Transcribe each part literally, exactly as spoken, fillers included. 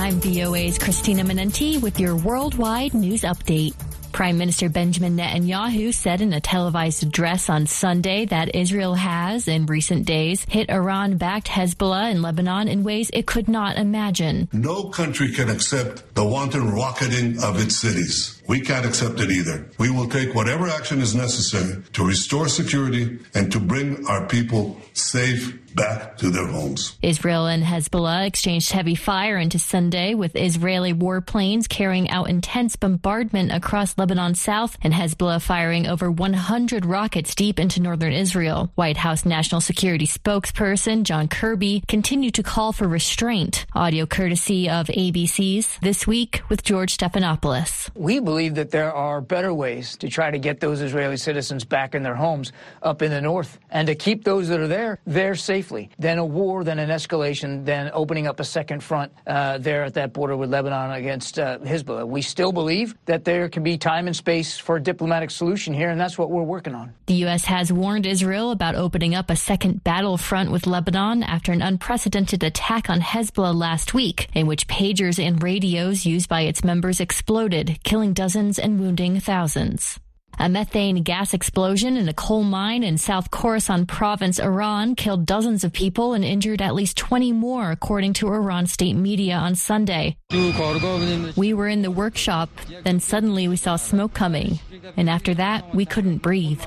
I'm V O A's Christina Menenti with your worldwide news update. Prime Minister Benjamin Netanyahu said in a televised address on Sunday that Israel has, in recent days, hit Iran-backed Hezbollah in Lebanon in ways it could not imagine. No country can accept the wanton rocketing of its cities. We can't accept it either. We will take whatever action is necessary to restore security and to bring our people safe back to their homes. Israel and Hezbollah exchanged heavy fire into Sunday, with Israeli warplanes carrying out intense bombardment across Lebanon's south and Hezbollah firing over one hundred rockets deep into northern Israel. White House National Security spokesperson John Kirby continued to call for restraint. Audio courtesy of A B C's This Week with George Stephanopoulos. We believe that there are better ways to try to get those Israeli citizens back in their homes up in the north and to keep those that are there, there safely. Then a war, then an escalation, then opening up a second front uh, there at that border with Lebanon against uh, Hezbollah. We still believe that there can be time and space for a diplomatic solution here, and that's what we're working on. The U S has warned Israel about opening up a second battlefront with Lebanon after an unprecedented attack on Hezbollah last week, in which pagers and radios used by its members exploded, killing dozens and wounding thousands. A methane gas explosion in a coal mine in South Khorasan province, Iran, killed dozens of people and injured at least twenty more, according to Iran state media on Sunday. We were in the workshop, then suddenly we saw smoke coming, and after that, we couldn't breathe.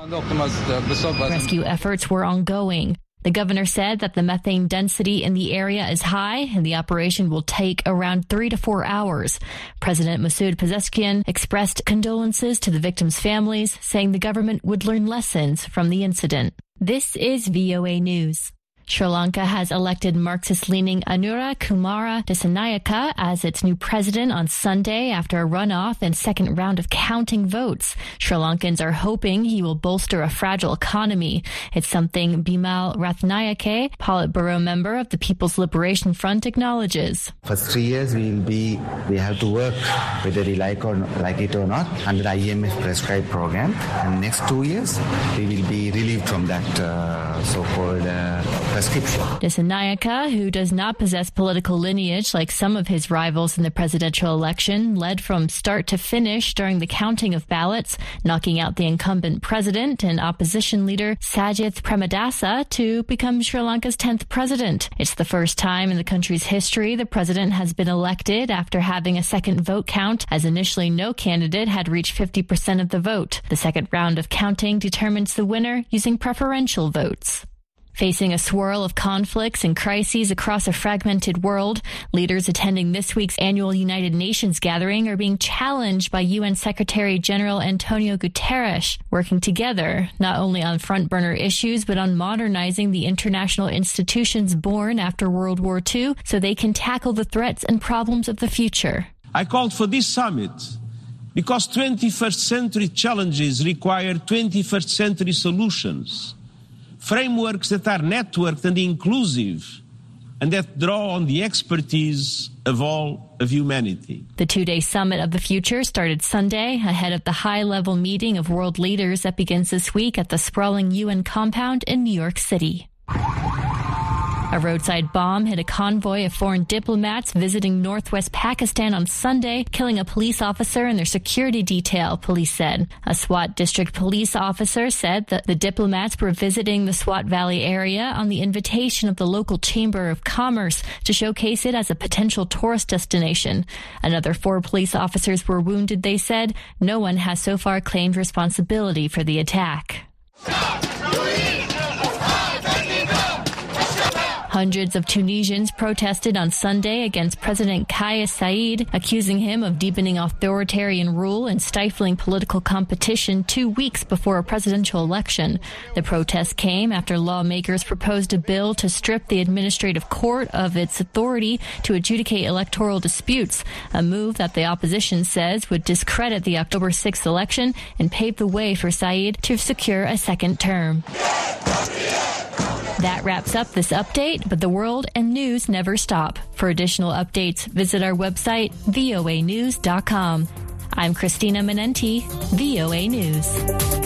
Rescue efforts were ongoing. The governor said that the methane density in the area is high and the operation will take around three to four hours. President Masoud Pezeshkian expressed condolences to the victims' families, saying the government would learn lessons from the incident. This is V O A News. Sri Lanka has elected Marxist-leaning Anura Kumara Dissanayaka as its new president on Sunday after a runoff and second round of counting votes. Sri Lankans are hoping he will bolster a fragile economy. It's something Bimal Rathnayake, Politburo member of the People's Liberation Front, acknowledges. For three years, we will be, we have to work whether we like or like it or not under the I M F prescribed program. And next two years, we will be relieved from that uh, so-called uh, prescription. Dissanayaka, who does not possess political lineage like some of his rivals in the presidential election, led from start to finish during the counting of ballots, knocking out the incumbent president and opposition leader Sajith Premadasa to become Sri Lanka's tenth president. It's the first time in the country's history the president has been elected after having a second vote count, as initially no candidate had reached fifty percent of the vote. The second round of counting determines the winner using preferential votes. Facing a swirl of conflicts and crises across a fragmented world, leaders attending this week's annual United Nations gathering are being challenged by U N Secretary General Antonio Guterres, working together not only on front-burner issues but on modernizing the international institutions born after World War Two so they can tackle the threats and problems of the future. I called for this summit because twenty-first century challenges require twenty-first century solutions. Frameworks that are networked and inclusive and that draw on the expertise of all of humanity. The two-day Summit of the Future started Sunday ahead of the high-level meeting of world leaders that begins this week at the sprawling U N compound in New York City. A roadside bomb hit a convoy of foreign diplomats visiting northwest Pakistan on Sunday, killing a police officer and their security detail, police said. A Swat district police officer said that the diplomats were visiting the Swat Valley area on the invitation of the local Chamber of Commerce to showcase it as a potential tourist destination. Another four police officers were wounded, they said. No one has so far claimed responsibility for the attack. Hundreds of Tunisians protested on Sunday against President Kais Saied, accusing him of deepening authoritarian rule and stifling political competition two weeks before a presidential election. The protest came after lawmakers proposed a bill to strip the administrative court of its authority to adjudicate electoral disputes, a move that the opposition says would discredit the October sixth election and pave the way for Saied to secure a second term. That wraps up this update, but the world and news never stop. For additional updates, visit our website, V O A news dot com. I'm Christina Menenti, V O A News.